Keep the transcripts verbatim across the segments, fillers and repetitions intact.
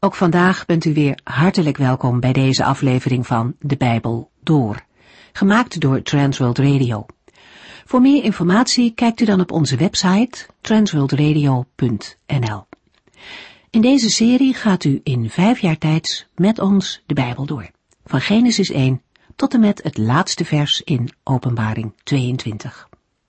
Ook vandaag bent u weer hartelijk welkom bij deze aflevering van De Bijbel Door, gemaakt door Transworld Radio. Voor meer informatie kijkt u dan op onze website transworld radio punt n l. In deze serie gaat u in vijf jaar tijd met ons de Bijbel door, van Genesis één tot en met het laatste vers in Openbaring tweeëntwintig.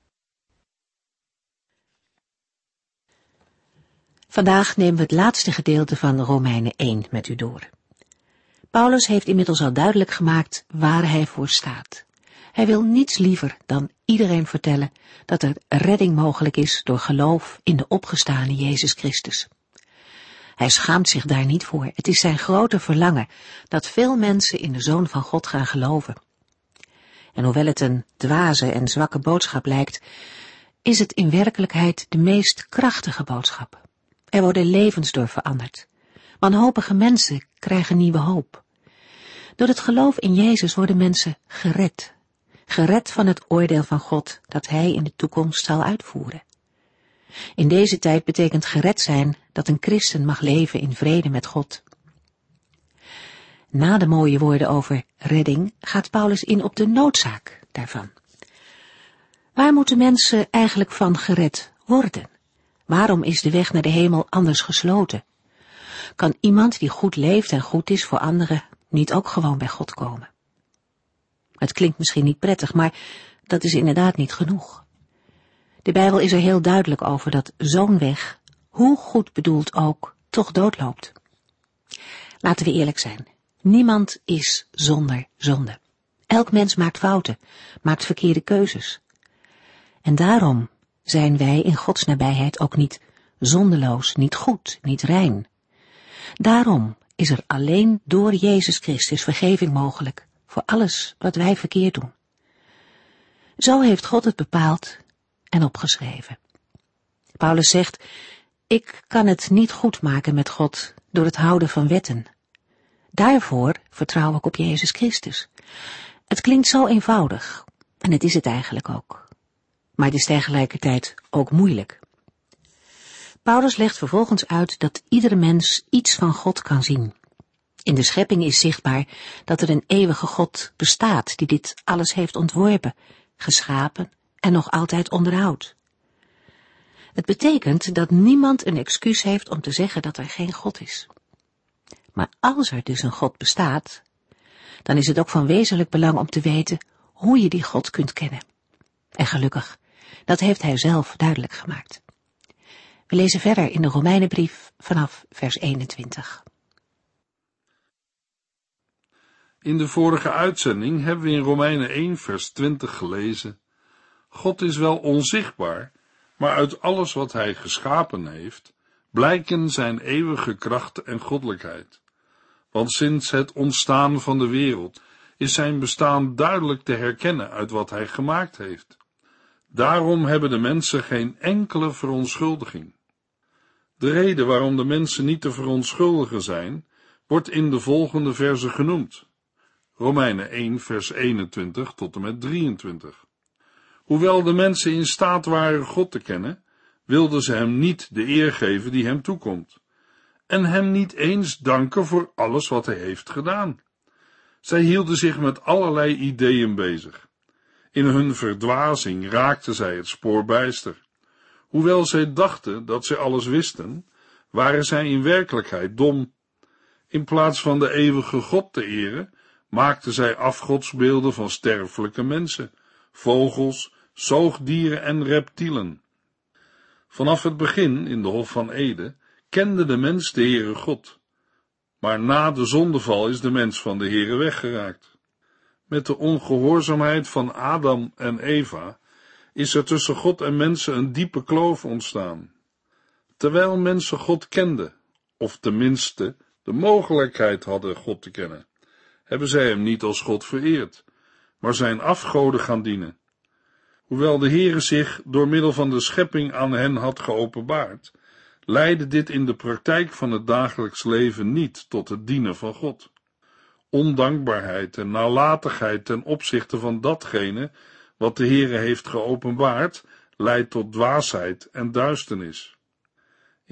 Vandaag nemen we het laatste gedeelte van Romeinen één met u door. Paulus heeft inmiddels al duidelijk gemaakt waar hij voor staat. Hij wil niets liever dan iedereen vertellen dat er redding mogelijk is door geloof in de opgestane Jezus Christus. Hij schaamt zich daar niet voor. Het is zijn grote verlangen dat veel mensen in de Zoon van God gaan geloven. En hoewel het een dwaze en zwakke boodschap lijkt, is het in werkelijkheid de meest krachtige boodschap. Er worden levens door veranderd. Wanhopige mensen krijgen nieuwe hoop. Door het geloof in Jezus worden mensen gered. Gered van het oordeel van God dat Hij in de toekomst zal uitvoeren. In deze tijd betekent gered zijn dat een christen mag leven in vrede met God. Na de mooie woorden over redding gaat Paulus in op de noodzaak daarvan. Waar moeten mensen eigenlijk van gered worden? Waarom is de weg naar de hemel anders gesloten? Kan iemand die goed leeft en goed is voor anderen niet ook gewoon bij God komen? Het klinkt misschien niet prettig, maar dat is inderdaad niet genoeg. De Bijbel is er heel duidelijk over dat zo'n weg, hoe goed bedoeld ook, toch doodloopt. Laten we eerlijk zijn. Niemand is zonder zonde. Elk mens maakt fouten, maakt verkeerde keuzes. En daarom zijn wij in Gods nabijheid ook niet zondeloos, niet goed, niet rein. Daarom is er alleen door Jezus Christus vergeving mogelijk voor alles wat wij verkeerd doen. Zo heeft God het bepaald en opgeschreven. Paulus zegt, ik kan het niet goed maken met God door het houden van wetten. Daarvoor vertrouw ik op Jezus Christus. Het klinkt zo eenvoudig, en het is het eigenlijk ook. Maar het is tegelijkertijd ook moeilijk. Paulus legt vervolgens uit dat iedere mens iets van God kan zien. In de schepping is zichtbaar dat er een eeuwige God bestaat die dit alles heeft ontworpen, geschapen en nog altijd onderhoudt. Het betekent dat niemand een excuus heeft om te zeggen dat er geen God is. Maar als er dus een God bestaat, dan is het ook van wezenlijk belang om te weten hoe je die God kunt kennen. En gelukkig, dat heeft hij zelf duidelijk gemaakt. We lezen verder in de Romeinenbrief vanaf vers eenentwintig. In de vorige uitzending hebben we in Romeinen één vers twintig gelezen: God is wel onzichtbaar, maar uit alles wat hij geschapen heeft, blijken zijn eeuwige kracht en goddelijkheid. Want sinds het ontstaan van de wereld is zijn bestaan duidelijk te herkennen uit wat hij gemaakt heeft. Daarom hebben de mensen geen enkele verontschuldiging. De reden waarom de mensen niet te verontschuldigen zijn, wordt in de volgende verzen genoemd. Romeinen één vers eenentwintig tot en met drieëntwintig. Hoewel de mensen in staat waren God te kennen, wilden ze hem niet de eer geven die hem toekomt, en hem niet eens danken voor alles wat hij heeft gedaan. Zij hielden zich met allerlei ideeën bezig. In hun verdwazing raakten zij het spoor bijster. Hoewel zij dachten dat zij alles wisten, waren zij in werkelijkheid dom. In plaats van de eeuwige God te eren, maakten zij afgodsbeelden van sterfelijke mensen, vogels, zoogdieren en reptielen. Vanaf het begin, in de Hof van Eden, kende de mens de Heere God. Maar na de zondeval is de mens van de Heere weggeraakt. Met de ongehoorzaamheid van Adam en Eva is er tussen God en mensen een diepe kloof ontstaan. Terwijl mensen God kenden, of tenminste de mogelijkheid hadden God te kennen, hebben zij hem niet als God vereerd, maar zijn afgoden gaan dienen. Hoewel de Heere zich door middel van de schepping aan hen had geopenbaard, leidde dit in de praktijk van het dagelijks leven niet tot het dienen van God. Ondankbaarheid en nalatigheid ten opzichte van datgene wat de Heere heeft geopenbaard, leidt tot dwaasheid en duisternis.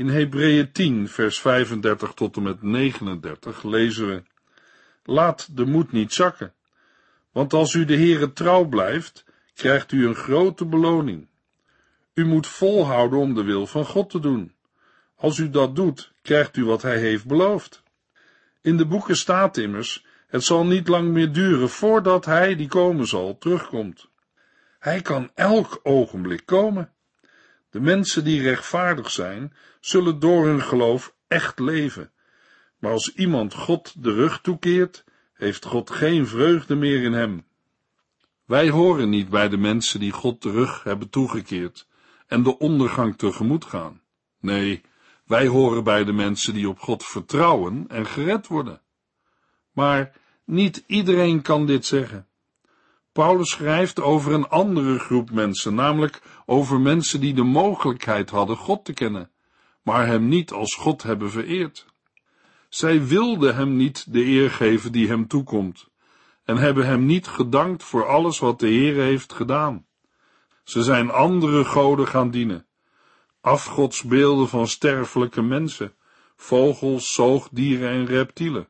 In Hebreeën tien, vers vijfendertig tot en met negenendertig lezen we: Laat de moed niet zakken, want als u de Heere trouw blijft, krijgt u een grote beloning. U moet volhouden om de wil van God te doen. Als u dat doet, krijgt u wat hij heeft beloofd. In de boeken staat immers: het zal niet lang meer duren voordat hij, die komen zal, terugkomt. Hij kan elk ogenblik komen. De mensen die rechtvaardig zijn, zullen door hun geloof echt leven. Maar als iemand God de rug toekeert, heeft God geen vreugde meer in hem. Wij horen niet bij de mensen die God de rug hebben toegekeerd en de ondergang tegemoet gaan. Nee, wij horen bij de mensen die op God vertrouwen en gered worden. Maar niet iedereen kan dit zeggen. Paulus schrijft over een andere groep mensen, namelijk over mensen die de mogelijkheid hadden God te kennen, maar hem niet als God hebben vereerd. Zij wilden hem niet de eer geven die hem toekomt, en hebben hem niet gedankt voor alles wat de Heere heeft gedaan. Ze zijn andere goden gaan dienen, afgodsbeelden van sterfelijke mensen, vogels, zoogdieren en reptielen.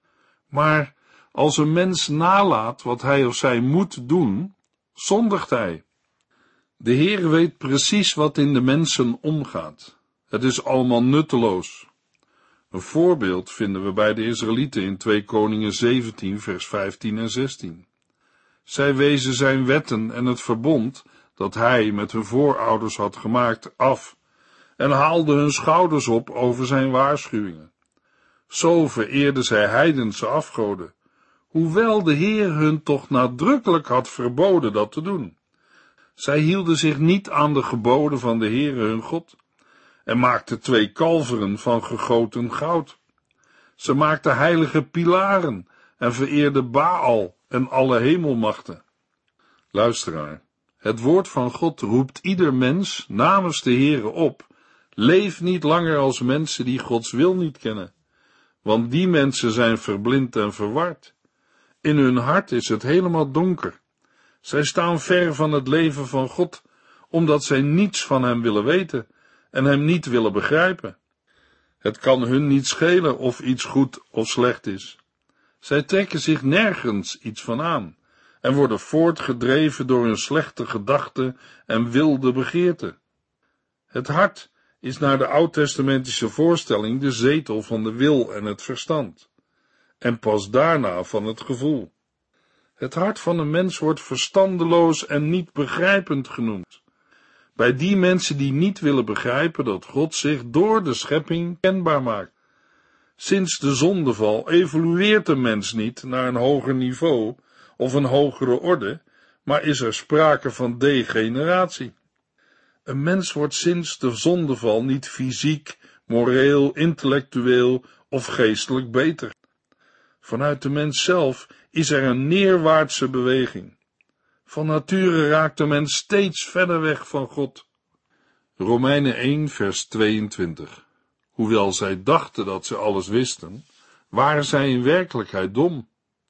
Maar als een mens nalaat wat hij of zij moet doen, zondigt hij. De Heer weet precies wat in de mensen omgaat. Het is allemaal nutteloos. Een voorbeeld vinden we bij de Israëlieten in twee Koningen zeventien, vers vijftien en zestien. Zij wezen zijn wetten en het verbond dat hij met hun voorouders had gemaakt af en haalden hun schouders op over zijn waarschuwingen. Zo vereerden zij heidense afgoden, hoewel de Heer hun toch nadrukkelijk had verboden dat te doen. Zij hielden zich niet aan de geboden van de Heere hun God en maakten twee kalveren van gegoten goud. Ze maakten heilige pilaren en vereerden Baal en alle hemelmachten. Luisteraar, het woord van God roept ieder mens namens de Heere op: leef niet langer als mensen die Gods wil niet kennen, want die mensen zijn verblind en verward. In hun hart is het helemaal donker. Zij staan ver van het leven van God, omdat zij niets van hem willen weten en hem niet willen begrijpen. Het kan hun niet schelen of iets goed of slecht is. Zij trekken zich nergens iets van aan en worden voortgedreven door hun slechte gedachten en wilde begeerten. Het hart is naar de oud-testamentische voorstelling de zetel van de wil en het verstand, en pas daarna van het gevoel. Het hart van een mens wordt verstandeloos en niet begrijpend genoemd. Bij die mensen die niet willen begrijpen dat God zich door de schepping kenbaar maakt. Sinds de zondeval evolueert de mens niet naar een hoger niveau of een hogere orde, maar is er sprake van degeneratie. Een mens wordt sinds de zondeval niet fysiek, moreel, intellectueel of geestelijk beter. Vanuit de mens zelf is er een neerwaartse beweging. Van nature raakt de mens steeds verder weg van God. Romeinen één, vers tweeëntwintig. Hoewel zij dachten dat ze alles wisten, waren zij in werkelijkheid dom.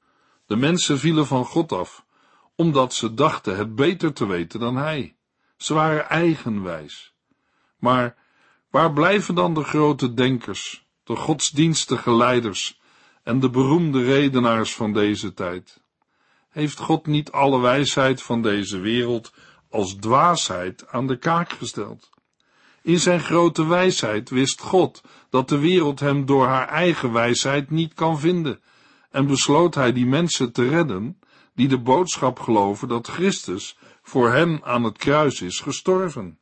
De mensen vielen van God af, omdat ze dachten het beter te weten dan hij. Ze waren eigenwijs. Maar waar blijven dan de grote denkers, de godsdienstige leiders en de beroemde redenaars van deze tijd? Heeft God niet alle wijsheid van deze wereld als dwaasheid aan de kaak gesteld? In zijn grote wijsheid wist God dat de wereld hem door haar eigen wijsheid niet kan vinden, en besloot hij die mensen te redden die de boodschap geloven dat Christus voor hen aan het kruis is gestorven.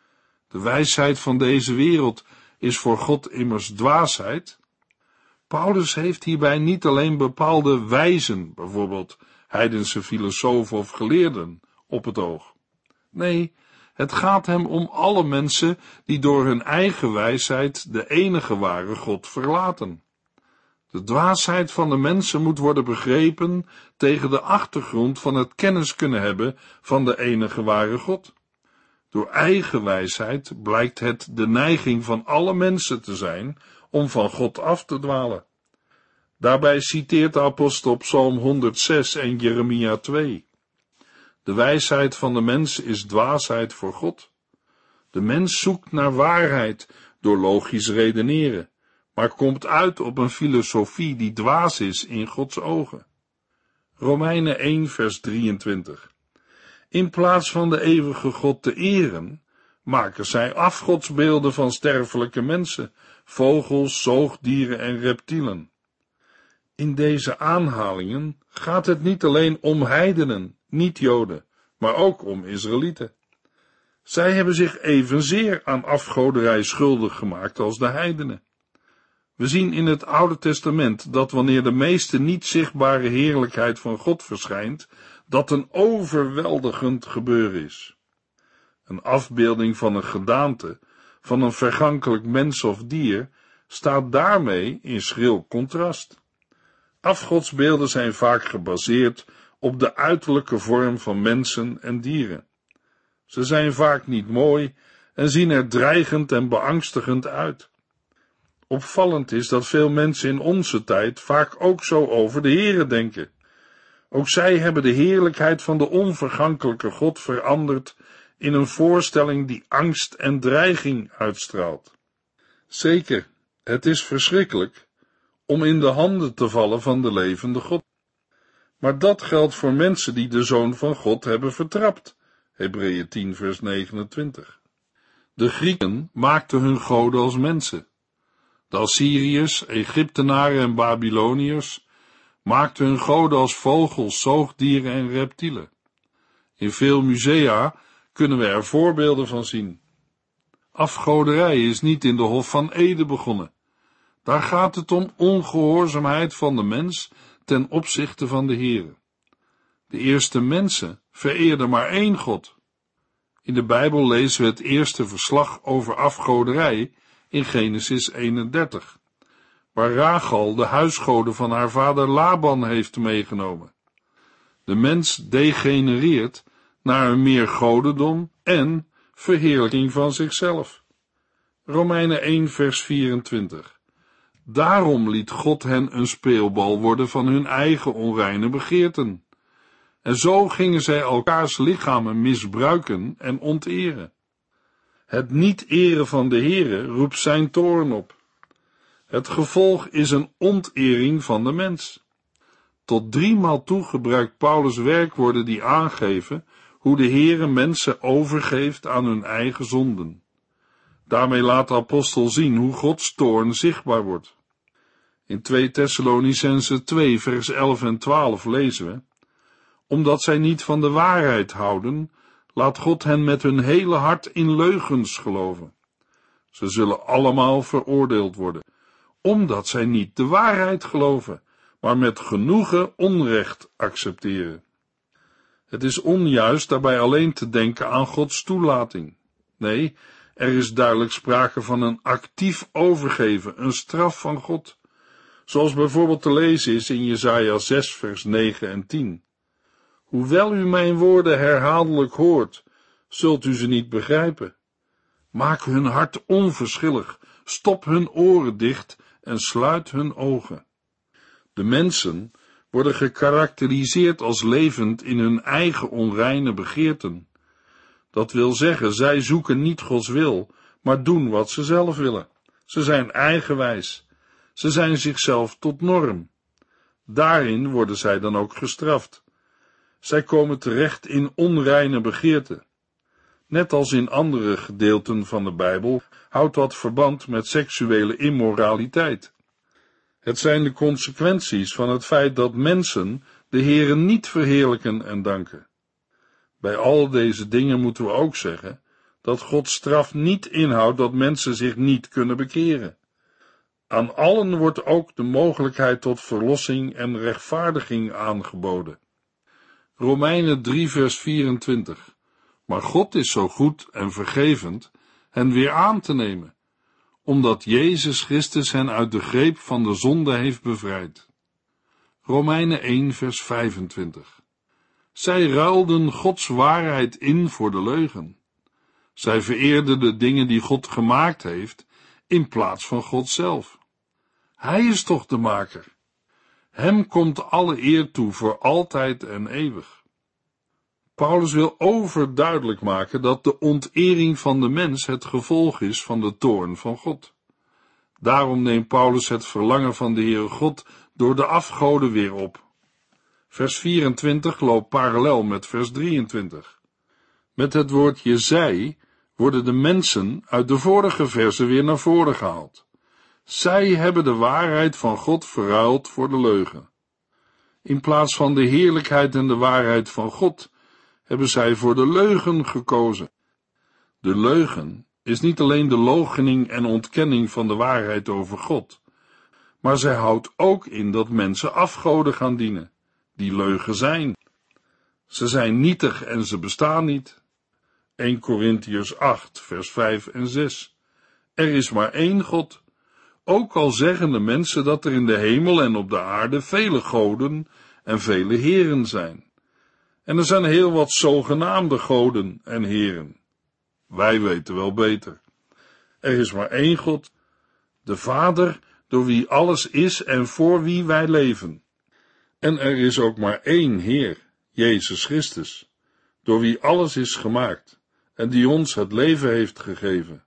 De wijsheid van deze wereld is voor God immers dwaasheid. Paulus heeft hierbij niet alleen bepaalde wijzen, bijvoorbeeld heidense filosofen of geleerden, op het oog. Nee, het gaat hem om alle mensen die door hun eigen wijsheid de enige ware God verlaten. De dwaasheid van de mensen moet worden begrepen tegen de achtergrond van het kennis kunnen hebben van de enige ware God. Door eigen wijsheid blijkt het de neiging van alle mensen te zijn om van God af te dwalen. Daarbij citeert de apostel Psalm honderdzes en Jeremia twee. De wijsheid van de mens is dwaasheid voor God. De mens zoekt naar waarheid door logisch redeneren, maar komt uit op een filosofie die dwaas is in Gods ogen. Romeinen één vers drieëntwintig. In plaats van de eeuwige God te eren, maken zij afgodsbeelden van sterfelijke mensen, vogels, zoogdieren en reptielen. In deze aanhalingen gaat het niet alleen om heidenen, niet-Joden, maar ook om Israëlieten. Zij hebben zich evenzeer aan afgoderij schuldig gemaakt als de heidenen. We zien in het Oude Testament dat wanneer de meeste niet zichtbare heerlijkheid van God verschijnt, dat een overweldigend gebeuren is. Een afbeelding van een gedaante, van een vergankelijk mens of dier, staat daarmee in schril contrast. Afgodsbeelden zijn vaak gebaseerd op de uiterlijke vorm van mensen en dieren. Ze zijn vaak niet mooi en zien er dreigend en beangstigend uit. Opvallend is dat veel mensen in onze tijd vaak ook zo over de Here denken. Ook zij hebben de heerlijkheid van de onvergankelijke God veranderd in een voorstelling die angst en dreiging uitstraalt. Zeker, het is verschrikkelijk om in de handen te vallen van de levende God. Maar dat geldt voor mensen die de Zoon van God hebben vertrapt. Hebreeën tien vers negenentwintig. De Grieken maakten hun goden als mensen. De Assyriërs, Egyptenaren en Babyloniërs maakten hun goden als vogels, zoogdieren en reptielen. In veel musea kunnen we er voorbeelden van zien. Afgoderij is niet in de Hof van Eden begonnen. Daar gaat het om ongehoorzaamheid van de mens ten opzichte van de Here. De eerste mensen vereerden maar één God. In de Bijbel lezen we het eerste verslag over afgoderij in Genesis eenendertig, waar Rachel de huisgoden van haar vader Laban heeft meegenomen. De mens degenereert naar een meer godendom en verheerlijking van zichzelf. Romeinen één vers vierentwintig. Daarom liet God hen een speelbal worden van hun eigen onreine begeerten. En zo gingen zij elkaars lichamen misbruiken en onteren. Het niet eren van de Here roept zijn toorn op. Het gevolg is een ontering van de mens. Tot driemaal toe gebruikt Paulus werkwoorden die aangeven hoe de Here mensen overgeeft aan hun eigen zonden. Daarmee laat de apostel zien hoe Gods toorn zichtbaar wordt. In twee Thessalonicenzen twee vers elf en twaalf lezen we: omdat zij niet van de waarheid houden, laat God hen met hun hele hart in leugens geloven. Ze zullen allemaal veroordeeld worden, omdat zij niet de waarheid geloven, maar met genoegen onrecht accepteren. Het is onjuist daarbij alleen te denken aan Gods toelating. Nee, er is duidelijk sprake van een actief overgeven, een straf van God, zoals bijvoorbeeld te lezen is in Jesaja zes vers negen en tien. Hoewel u mijn woorden herhaaldelijk hoort, zult u ze niet begrijpen. Maak hun hart onverschillig, stop hun oren dicht en sluit hun ogen. De mensen worden gekarakteriseerd als levend in hun eigen onreine begeerten. Dat wil zeggen, zij zoeken niet Gods wil, maar doen wat ze zelf willen. Ze zijn eigenwijs. Ze zijn zichzelf tot norm. Daarin worden zij dan ook gestraft. Zij komen terecht in onreine begeerten. Net als in andere gedeelten van de Bijbel houdt dat verband met seksuele immoraliteit. Het zijn de consequenties van het feit dat mensen de Heere niet verheerlijken en danken. Bij al deze dingen moeten we ook zeggen dat Gods straf niet inhoudt dat mensen zich niet kunnen bekeren. Aan allen wordt ook de mogelijkheid tot verlossing en rechtvaardiging aangeboden. Romeinen drie vers vierentwintig. Maar God is zo goed en vergevend hen weer aan te nemen, omdat Jezus Christus hen uit de greep van de zonde heeft bevrijd. Romeinen één vers vijfentwintig. Zij ruilden Gods waarheid in voor de leugen. Zij vereerden de dingen die God gemaakt heeft, in plaats van God zelf. Hij is toch de maker. Hem komt alle eer toe voor altijd en eeuwig. Paulus wil overduidelijk maken dat de ontering van de mens het gevolg is van de toorn van God. Daarom neemt Paulus het verlangen van de Heere God door de afgoden weer op. Vers vierentwintig loopt parallel met vers drieëntwintig. Met het woordje zij worden de mensen uit de vorige versen weer naar voren gehaald. Zij hebben de waarheid van God verruild voor de leugen. In plaats van de heerlijkheid en de waarheid van God hebben zij voor de leugen gekozen. De leugen is niet alleen de loochening en ontkenning van de waarheid over God, maar zij houdt ook in dat mensen afgoden gaan dienen, die leugen zijn. Ze zijn nietig en ze bestaan niet. Eerste Korintiërs acht, vers vijf en zes. Er is maar één God, ook al zeggen de mensen dat er in de hemel en op de aarde vele goden en vele heren zijn. En er zijn heel wat zogenaamde goden en heren. Wij weten wel beter. Er is maar één God, de Vader, door wie alles is en voor wie wij leven. En er is ook maar één Heer, Jezus Christus, door wie alles is gemaakt en die ons het leven heeft gegeven.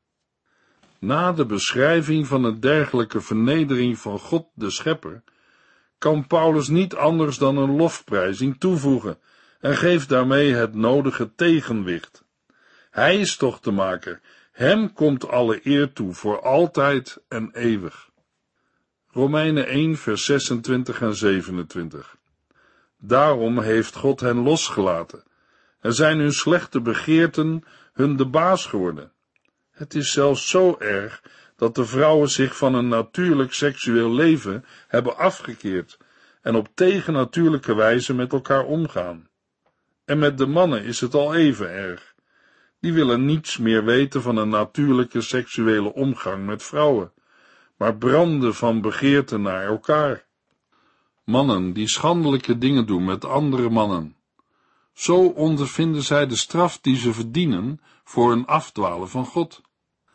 Na de beschrijving van een dergelijke vernedering van God de Schepper, kan Paulus niet anders dan een lofprijzing toevoegen en geeft daarmee het nodige tegenwicht. Hij is toch de maker, hem komt alle eer toe voor altijd en eeuwig. Romeinen één, vers zesentwintig en zevenentwintig. Daarom heeft God hen losgelaten en zijn hun slechte begeerten hun de baas geworden. Het is zelfs zo erg dat de vrouwen zich van een natuurlijk seksueel leven hebben afgekeerd en op tegennatuurlijke wijze met elkaar omgaan. En met de mannen is het al even erg. Die willen niets meer weten van een natuurlijke seksuele omgang met vrouwen, maar branden van begeerte naar elkaar. Mannen die schandelijke dingen doen met andere mannen. Zo ondervinden zij de straf die ze verdienen voor hun afdwalen van God.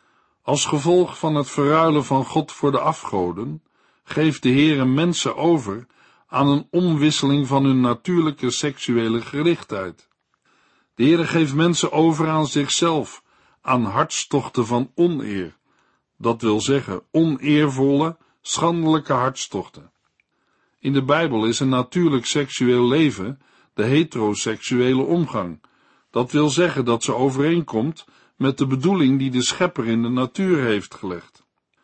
Als gevolg van het verruilen van God voor de afgoden, geeft de Heere mensen over aan een omwisseling van hun natuurlijke seksuele gerichtheid. De Heere geeft mensen over aan zichzelf, aan hartstochten van oneer, dat wil zeggen oneervolle, schandelijke hartstochten. In de Bijbel is een natuurlijk seksueel leven de heteroseksuele omgang, dat wil zeggen dat ze overeenkomt met de bedoeling die de Schepper in de natuur heeft gelegd.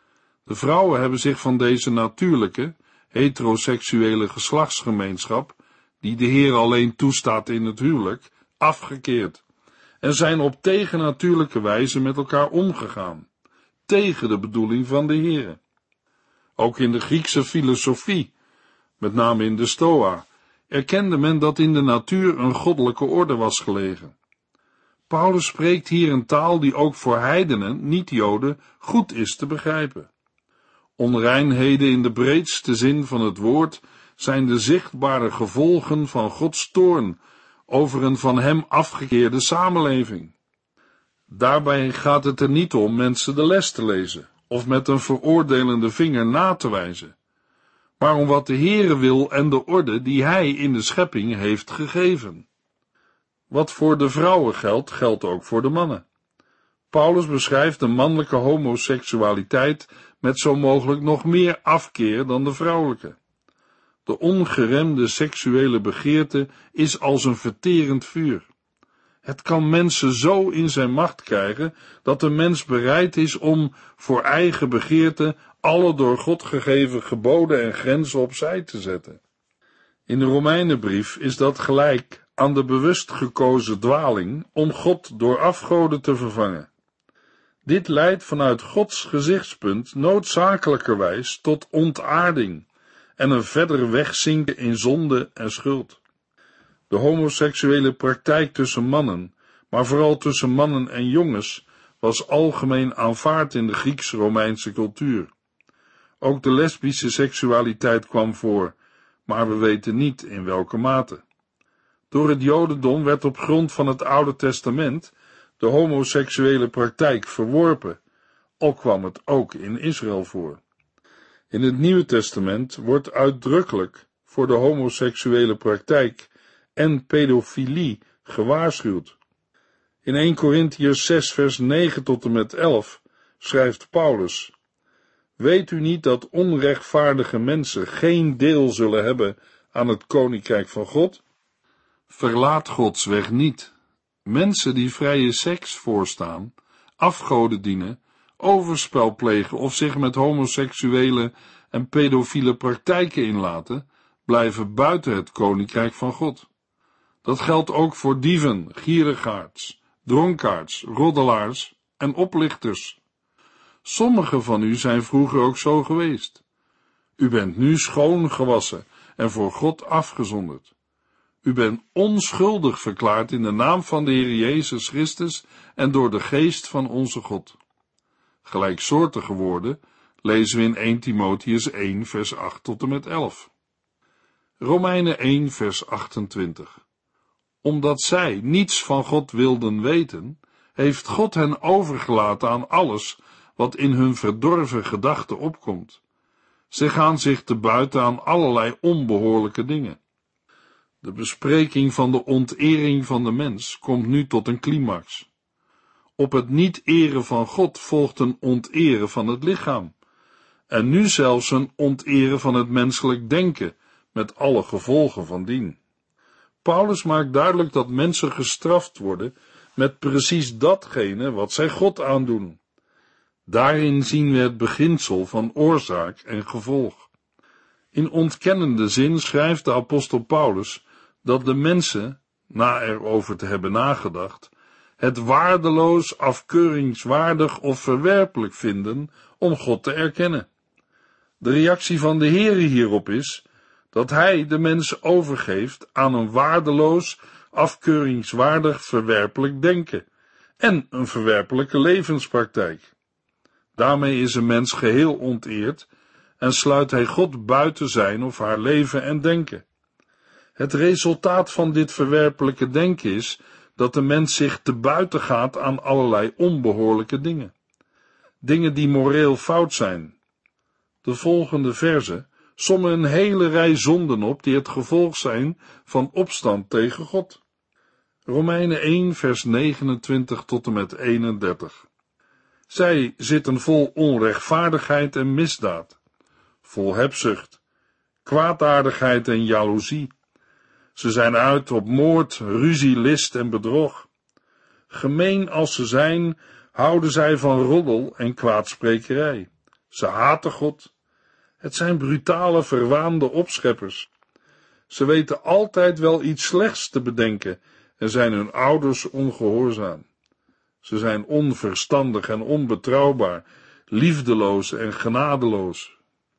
De vrouwen hebben zich van deze natuurlijke, heteroseksuele geslachtsgemeenschap, die de Heer alleen toestaat in het huwelijk, afgekeerd en zijn op tegennatuurlijke wijze met elkaar omgegaan, tegen de bedoeling van de Heer. Ook in de Griekse filosofie, met name in de Stoa, erkende men dat in de natuur een goddelijke orde was gelegen. Paulus spreekt hier een taal die ook voor heidenen, niet-Joden, goed is te begrijpen. Onreinheden in de breedste zin van het woord zijn de zichtbare gevolgen van Gods toorn over een van hem afgekeerde samenleving. Daarbij gaat het er niet om mensen de les te lezen of met een veroordelende vinger na te wijzen, maar om wat de Heere wil en de orde die hij in de schepping heeft gegeven. Wat voor de vrouwen geldt, geldt ook voor de mannen. Paulus beschrijft de mannelijke homoseksualiteit met zo mogelijk nog meer afkeer dan de vrouwelijke. De ongeremde seksuele begeerte is als een verterend vuur. Het kan mensen zo in zijn macht krijgen dat de mens bereid is om voor eigen begeerte alle door God gegeven geboden en grenzen opzij te zetten. In de Romeinenbrief is dat gelijk aan de bewust gekozen dwaling om God door afgoden te vervangen. Dit leidt vanuit Gods gezichtspunt noodzakelijkerwijs tot ontaarding en een verder wegzinken in zonde en schuld. De homoseksuele praktijk tussen mannen, maar vooral tussen mannen en jongens, was algemeen aanvaard in de Grieks-Romeinse cultuur. Ook de lesbische seksualiteit kwam voor, maar we weten niet in welke mate. Door het Jodendom werd op grond van het Oude Testament de homoseksuele praktijk verworpen, al kwam het ook in Israël voor. In het Nieuwe Testament wordt uitdrukkelijk voor de homoseksuele praktijk en pedofilie gewaarschuwd. In eerste Korintiërs zes vers negen tot en met elf schrijft Paulus: Weet u niet dat onrechtvaardige mensen geen deel zullen hebben aan het koninkrijk van God? Verlaat Gods weg niet. Mensen die vrije seks voorstaan, afgoden dienen, overspel plegen of zich met homoseksuele en pedofiele praktijken inlaten, blijven buiten het koninkrijk van God. Dat geldt ook voor dieven, gierigaards, dronkaards, roddelaars en oplichters. Sommigen van u zijn vroeger ook zo geweest. U bent nu schoon gewassen en voor God afgezonderd. U bent onschuldig verklaard in de naam van de Heer Jezus Christus en door de geest van onze God. Gelijksoortige woorden lezen we in eerste Timotheüs één vers acht tot en met elf. Romeinen één vers achtentwintig. Omdat zij niets van God wilden weten, heeft God hen overgelaten aan alles wat in hun verdorven gedachten opkomt. Ze gaan zich te buiten aan allerlei onbehoorlijke dingen. De bespreking van de ontering van de mens komt nu tot een climax. Op het niet eren van God volgt een onteren van het lichaam, en nu zelfs een onteren van het menselijk denken, met alle gevolgen van dien. Paulus maakt duidelijk dat mensen gestraft worden met precies datgene wat zij God aandoen. Daarin zien we het beginsel van oorzaak en gevolg. In ontkennende zin schrijft de apostel Paulus dat de mensen, na erover te hebben nagedacht, het waardeloos, afkeuringswaardig of verwerpelijk vinden om God te erkennen. De reactie van de Heere hierop is dat hij de mensen overgeeft aan een waardeloos, afkeuringswaardig, verwerpelijk denken en een verwerpelijke levenspraktijk. Daarmee is een mens geheel onteerd en sluit hij God buiten zijn of haar leven en denken. Het resultaat van dit verwerpelijke denken is dat de mens zich te buiten gaat aan allerlei onbehoorlijke dingen. Dingen die moreel fout zijn. De volgende verzen sommen een hele rij zonden op die het gevolg zijn van opstand tegen God. Romeinen één vers negenentwintig tot en met eenendertig. Zij zitten vol onrechtvaardigheid en misdaad, vol hebzucht, kwaadaardigheid en jaloezie. Ze zijn uit op moord, ruzie, list en bedrog. Gemeen als ze zijn, houden zij van roddel en kwaadsprekerij. Ze haten God. Het zijn brutale, verwaande opscheppers. Ze weten altijd wel iets slechts te bedenken en zijn hun ouders ongehoorzaam. Ze zijn onverstandig en onbetrouwbaar, liefdeloos en genadeloos.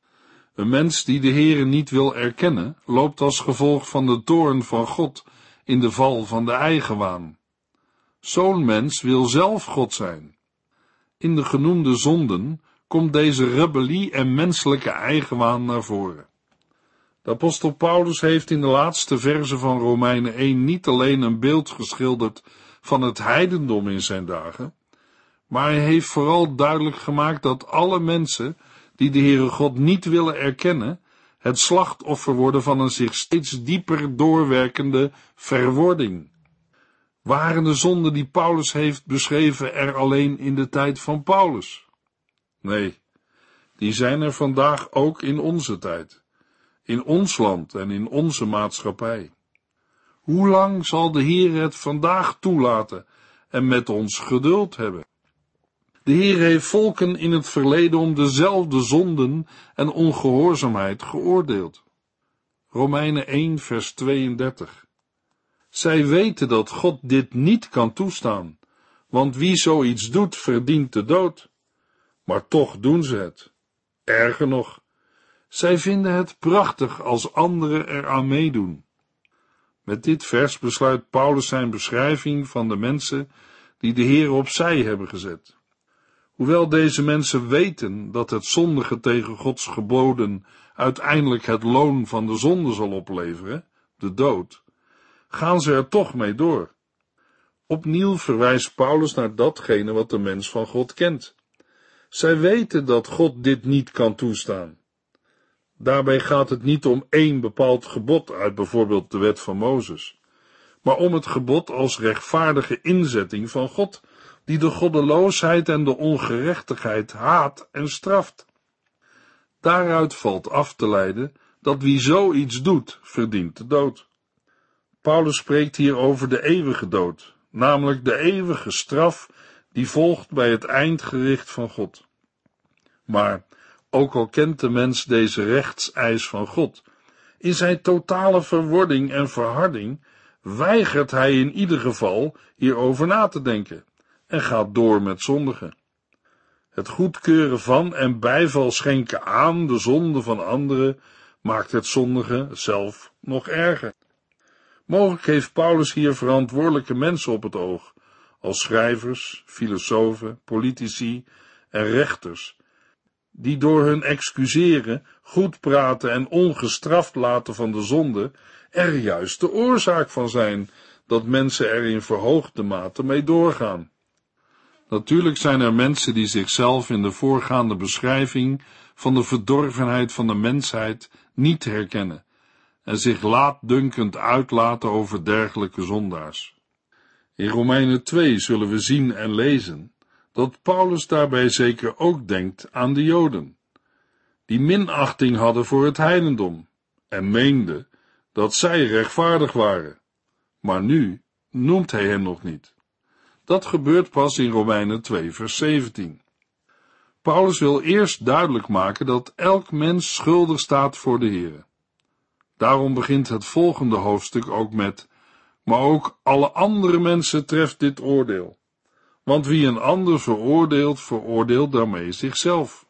Een mens die de Heere niet wil erkennen, loopt als gevolg van de toorn van God in de val van de eigenwaan. Zo'n mens wil zelf God zijn. In de genoemde zonden komt deze rebellie en menselijke eigenwaan naar voren. De apostel Paulus heeft in de laatste verse van Romeinen één niet alleen een beeld geschilderd van het heidendom in zijn dagen, maar hij heeft vooral duidelijk gemaakt dat alle mensen die de Heere God niet willen erkennen, het slachtoffer worden van een zich steeds dieper doorwerkende verwording. Waren de zonden die Paulus heeft beschreven er alleen in de tijd van Paulus? Nee, die zijn er vandaag ook in onze tijd, in ons land en in onze maatschappij. Hoe lang zal de Heer het vandaag toelaten en met ons geduld hebben? De Heer heeft volken in het verleden om dezelfde zonden en ongehoorzaamheid geoordeeld. Romeinen één vers tweeëndertig. Zij weten dat God dit niet kan toestaan, want wie zoiets doet, verdient de dood. Maar toch doen ze het. Erger nog, zij vinden het prachtig als anderen eraan meedoen. Met dit vers besluit Paulus zijn beschrijving van de mensen die de Heer opzij hebben gezet. Hoewel deze mensen weten dat het zondigen tegen Gods geboden uiteindelijk het loon van de zonde zal opleveren, de dood, gaan ze er toch mee door. Opnieuw verwijst Paulus naar datgene wat de mens van God kent. Zij weten dat God dit niet kan toestaan. Daarbij gaat het niet om één bepaald gebod uit bijvoorbeeld de wet van Mozes, maar om het gebod als rechtvaardige inzetting van God, die de goddeloosheid en de ongerechtigheid haat en straft. Daaruit valt af te leiden dat wie zoiets doet, verdient de dood. Paulus spreekt hier over de eeuwige dood, namelijk de eeuwige straf die volgt bij het eindgericht van God. Maar, ook al kent de mens deze rechtseis van God, in zijn totale verwording en verharding weigert hij in ieder geval hierover na te denken en gaat door met zondigen. Het goedkeuren van en bijval schenken aan de zonde van anderen maakt het zondigen zelf nog erger. Mogelijk heeft Paulus hier verantwoordelijke mensen op het oog, als schrijvers, filosofen, politici en rechters, die door hun excuseren, goed praten en ongestraft laten van de zonde er juist de oorzaak van zijn dat mensen er in verhoogde mate mee doorgaan. Natuurlijk zijn er mensen die zichzelf in de voorgaande beschrijving van de verdorvenheid van de mensheid niet herkennen en zich laatdunkend uitlaten over dergelijke zondaars. In Romeinen twee zullen we zien en lezen dat Paulus daarbij zeker ook denkt aan de Joden, die minachting hadden voor het heidendom en meenden dat zij rechtvaardig waren. Maar nu noemt hij hen nog niet. Dat gebeurt pas in Romeinen twee vers zeventien. Paulus wil eerst duidelijk maken dat elk mens schuldig staat voor de Here. Daarom begint het volgende hoofdstuk ook met: maar ook alle andere mensen treft dit oordeel. Want wie een ander veroordeelt, veroordeelt daarmee zichzelf.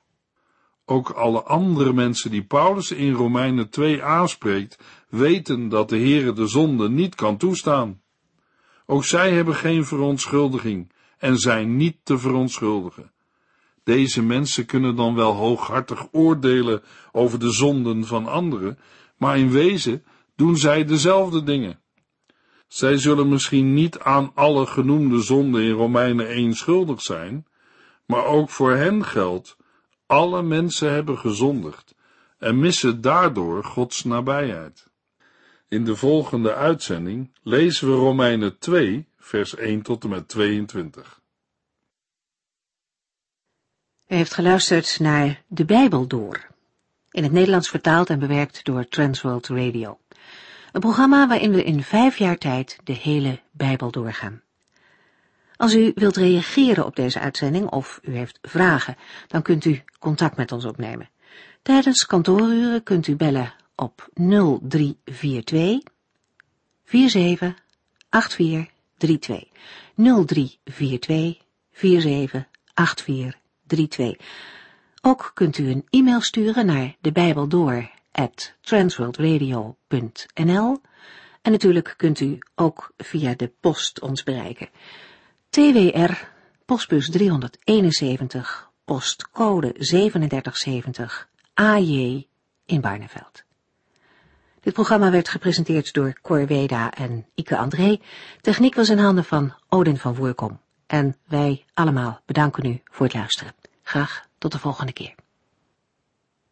Ook alle andere mensen die Paulus in Romeinen twee aanspreekt, weten dat de Heere de zonde niet kan toestaan. Ook zij hebben geen verontschuldiging en zijn niet te verontschuldigen. Deze mensen kunnen dan wel hooghartig oordelen over de zonden van anderen, maar in wezen doen zij dezelfde dingen. Zij zullen misschien niet aan alle genoemde zonden in Romeinen één schuldig zijn, maar ook voor hen geldt: alle mensen hebben gezondigd en missen daardoor Gods nabijheid. In de volgende uitzending lezen we Romeinen twee, vers één tot en met tweeëntwintig. U heeft geluisterd naar De Bijbel Door, in het Nederlands vertaald en bewerkt door Transworld Radio. Een programma waarin we in vijf jaar tijd de hele Bijbel doorgaan. Als u wilt reageren op deze uitzending of u heeft vragen, dan kunt u contact met ons opnemen. Tijdens kantooruren kunt u bellen op nul drie vier twee, vier zeven acht vier drie twee. nul drie vier twee, vier zeven acht vier drie twee. Ook kunt u een e-mail sturen naar debijbeldoor at transworldradio punt n l en natuurlijk kunt u ook via de post ons bereiken. T W R, postbus driehonderdeenenzeventig, postcode zevenendertig zeventig, A J in Barneveld. Dit programma werd gepresenteerd door Cor Weda en Ike André. Techniek was in handen van Odin van Woerkom. En wij allemaal bedanken u voor het luisteren. Graag tot de volgende keer.